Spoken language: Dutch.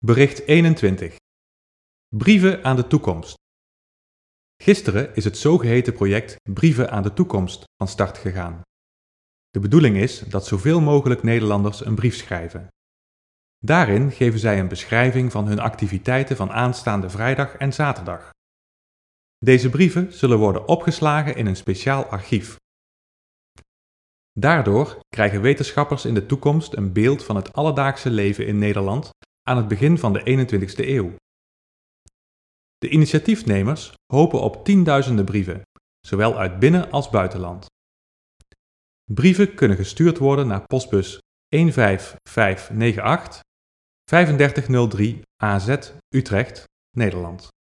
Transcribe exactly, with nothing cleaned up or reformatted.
Bericht eenentwintig. Brieven aan de toekomst. Gisteren is het zogeheten project Brieven aan de toekomst van start gegaan. De bedoeling is dat zoveel mogelijk Nederlanders een brief schrijven. Daarin geven zij een beschrijving van hun activiteiten van aanstaande vrijdag en zaterdag. Deze brieven zullen worden opgeslagen in een speciaal archief. Daardoor krijgen wetenschappers in de toekomst een beeld van het alledaagse leven in Nederland aan het begin van de eenentwintigste eeuw. De initiatiefnemers hopen op tienduizenden brieven, zowel uit binnen- als buitenland. Brieven kunnen gestuurd worden naar postbus een vijf vijf negen acht, drie vijf nul drie A Z, Utrecht, Nederland.